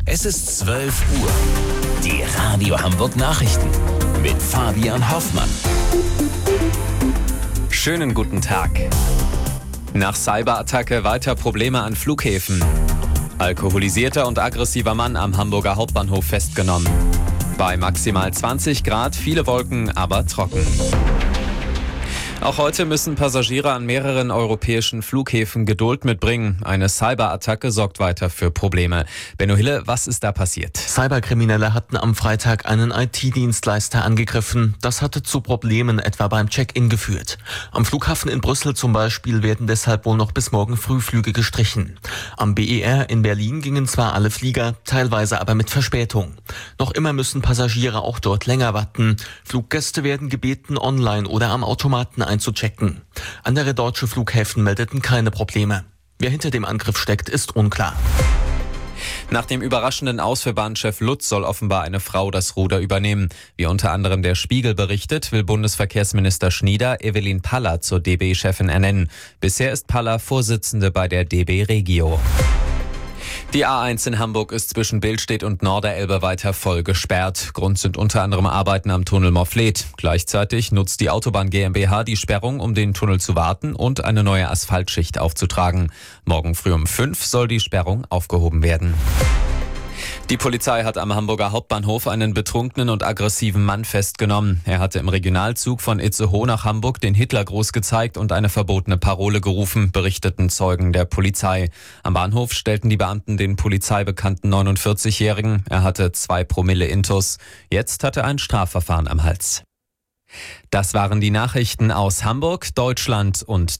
Es ist 12 Uhr. Die Radio Hamburg Nachrichten mit Fabian Hoffmann. Schönen guten Tag. Nach Cyberattacke weiter Probleme an Flughäfen. Alkoholisierter und aggressiver Mann am Hamburger Hauptbahnhof festgenommen. Bei maximal 20 Grad viele Wolken, aber trocken. Auch heute müssen Passagiere an mehreren europäischen Flughäfen Geduld mitbringen. Eine Cyberattacke sorgt weiter für Probleme. Benno Hille, was ist da passiert? Cyberkriminelle hatten am Freitag einen IT-Dienstleister angegriffen. Das hatte zu Problemen etwa beim Check-in geführt. Am Flughafen in Brüssel zum Beispiel werden deshalb wohl noch bis morgen früh Flüge gestrichen. Am BER in Berlin gingen zwar alle Flieger, teilweise aber mit Verspätung. Noch immer müssen Passagiere auch dort länger warten. Fluggäste werden gebeten, online oder am Automaten einzuchecken. Andere deutsche Flughäfen meldeten keine Probleme. Wer hinter dem Angriff steckt, ist unklar. Nach dem überraschenden Aus für Bahnchef Lutz soll offenbar eine Frau das Ruder übernehmen. Wie unter anderem der Spiegel berichtet, will Bundesverkehrsminister Schnieder Evelyn Paller zur DB-Chefin ernennen. Bisher ist Paller Vorsitzende bei der DB Regio. Die A1 in Hamburg ist zwischen Billstedt und Norderelbe weiter voll gesperrt. Grund sind unter anderem Arbeiten am Tunnel Morfleet. Gleichzeitig nutzt die Autobahn GmbH die Sperrung, um den Tunnel zu warten und eine neue Asphaltschicht aufzutragen. Morgen früh um 5 soll die Sperrung aufgehoben werden. Die Polizei hat am Hamburger Hauptbahnhof einen betrunkenen und aggressiven Mann festgenommen. Er hatte im Regionalzug von Itzehoe nach Hamburg den Hitlergruß gezeigt und eine verbotene Parole gerufen, berichteten Zeugen der Polizei. Am Bahnhof stellten die Beamten den polizeibekannten 49-Jährigen. Er hatte 2 Promille Intus. Jetzt hat er ein Strafverfahren am Hals. Das waren die Nachrichten aus Hamburg, Deutschland und